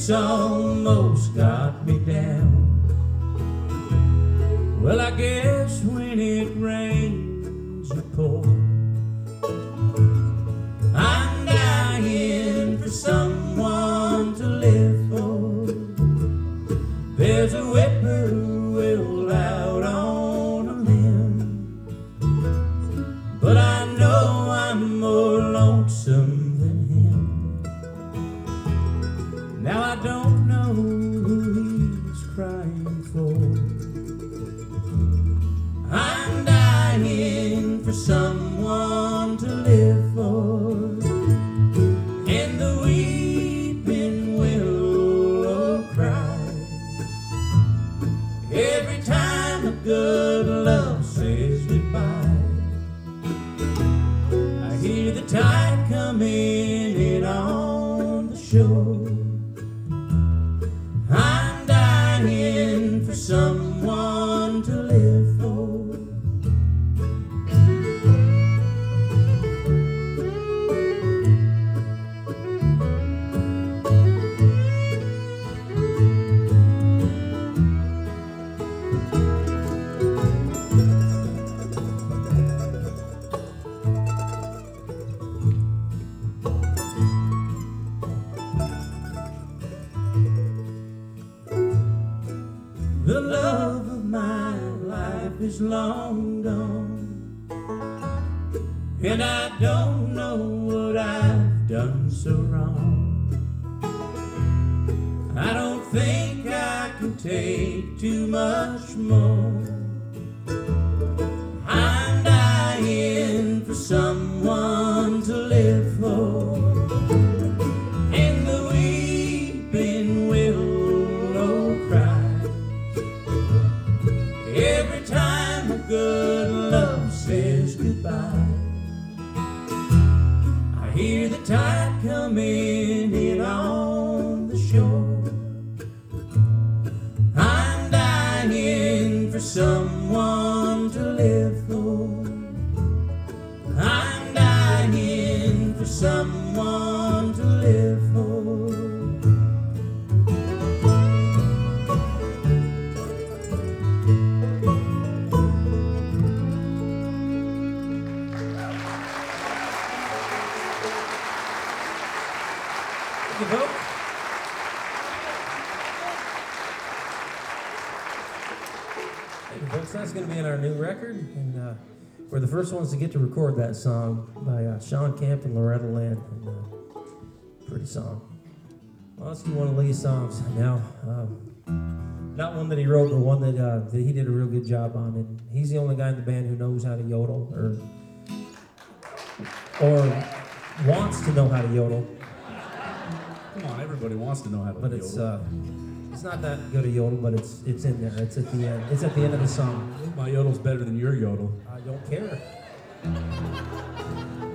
it's almost got me down. Well, I guess when it rains, you pour. I'm dying for someone to live for. There's a whippoorwill out on a limb, but I know I'm more lonesome than him. Now I don't know who he's crying for. I'm dying for someone to live for. And the weeping willow cries every time a good love says goodbye. I hear the tide coming in on the shore. I'm dying for someone to live for. The love of my life is long gone, and I don't know what I've done so wrong. I don't think I can take too much more. I'm dying for someone to live for. And the weeping willow cries every time a good love says goodbye. I hear the tide coming in on the shore. I'm dying for someone to live for. I'm dying for someone to live for. Thank you, folks. Thank you, folks. That's going to be in our new record, and we're the first ones to get to record that song by Sean Camp and Loretta Lynn. And, pretty song. Well, let's do one of Lee's songs now. Not one that he wrote, but one that he did a real good job on. And he's the only guy in the band who knows how to yodel, or wants to know how to yodel. Come on, everybody wants to know how to But yodel. it's not that good a yodel, but it's in there. It's at the end. It's at the end of the song. My yodel's better than your yodel. I don't care.